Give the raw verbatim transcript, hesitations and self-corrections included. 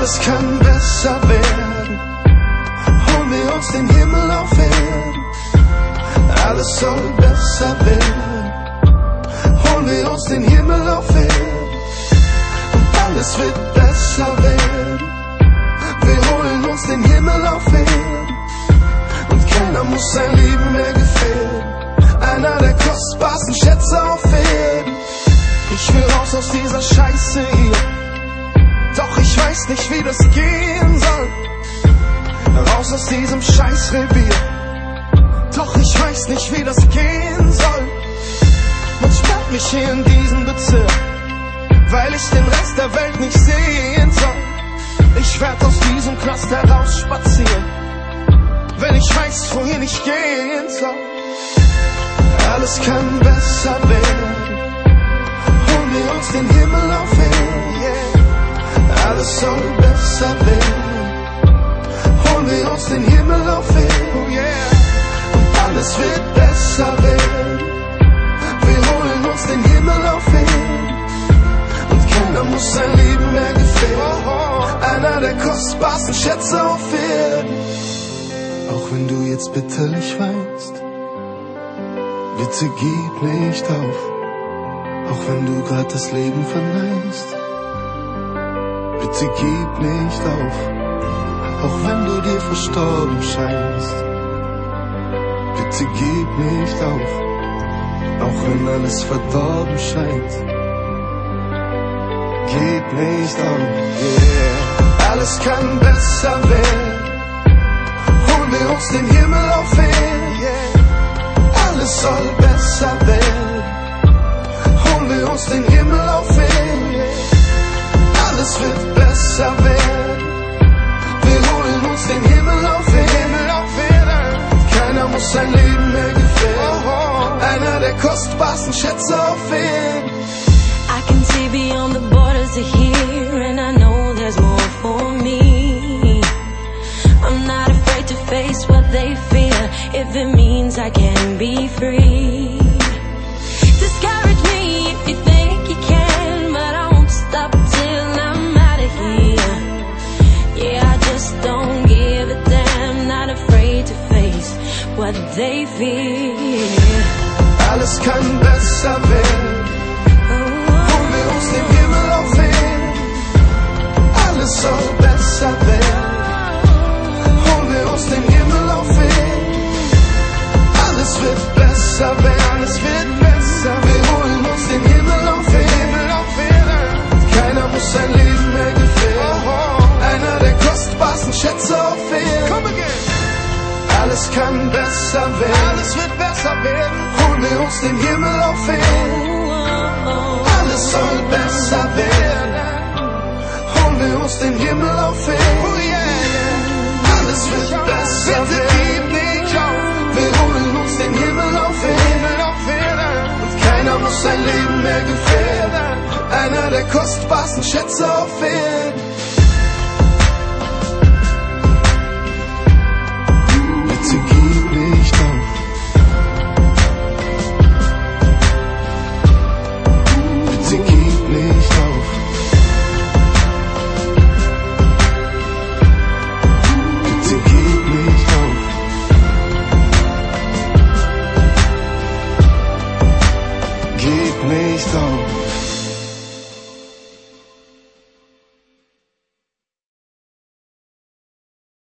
Alles kann besser werden, holen wir uns den Himmel auf Erden. Alles soll besser werden, holen wir uns den Himmel auf Erden. Und alles wird besser werden, wir holen uns den Himmel auf Erden. Und keiner muss sein Leben mehr gefährden, einer der kostbarsten Schätze auf Erden. Ich will raus aus dieser Scheiße hier, doch ich weiß nicht, wie das gehen soll. Raus aus diesem Scheißrevier, doch ich weiß nicht, wie das gehen soll. Man sperrt mich hier in diesem Bezirk, weil ich den Rest der Welt nicht sehen soll. Ich werd aus diesem Knast heraus spazieren, wenn ich weiß, wohin ich gehen soll. Alles kann besser werden, holen wir uns den Himmel auf Erden, yeah. Alles soll besser werden, holen wir uns den Himmel auf Erden, oh yeah. Und alles wird besser werden, wir holen uns den Himmel auf Erden. Und keiner muss sein Leben mehr gefährden, einer der kostbarsten Schätze auf Erden. Auch wenn du jetzt bitterlich weinst, bitte gib nicht auf. Auch wenn du grad das Leben verneinst, bitte gib nicht auf. Auch wenn du dir verstorben scheinst, bitte gib nicht auf. Auch wenn alles verdorben scheint, gib nicht auf, yeah. Alles kann besser werden, holen wir uns den Himmel auf Erden, yeah. Alles soll besser werden, holen wir uns den Himmel auf Erden, yeah. Alles wird besser werden, wir holen uns den Himmel auf Erden. Keiner muss sein Leben mehr gefährden, einer der kostbarsten Schätze auf Erden. I can see beyond the borders of here, and I know there's more for me. I'm not afraid to face what they fear, if it means I can be free. Discourage me if you think you can, but I won't stop till I'm out of here. Yeah, I just don't give a damn, not afraid to face what they fear. Alles kann besser werden, holen wir uns den Himmel auf Erden. Alles soll besser werden, holen wir uns den Himmel auf Erden. Alles wird besser werden, alles wird besser, wir holen uns den Himmel auf Erden. Keiner muss sein Leben mehr gefährden, einer der kostbarsten Schätze auf Erden. Alles kann besser werden, alles wird besser werden, holen wir uns den Himmel auf Erden. Alles soll besser werden, holen wir uns den Himmel auf Erden. Alles wird besser werden, wir holen uns den Himmel auf Erden. Und keiner muss sein Leben mehr gefährden, einer der kostbarsten Schätze auf Erden. Bitte gib nicht auf. Bitte gib nicht auf. Bitte gib nicht auf. Gib nicht auf.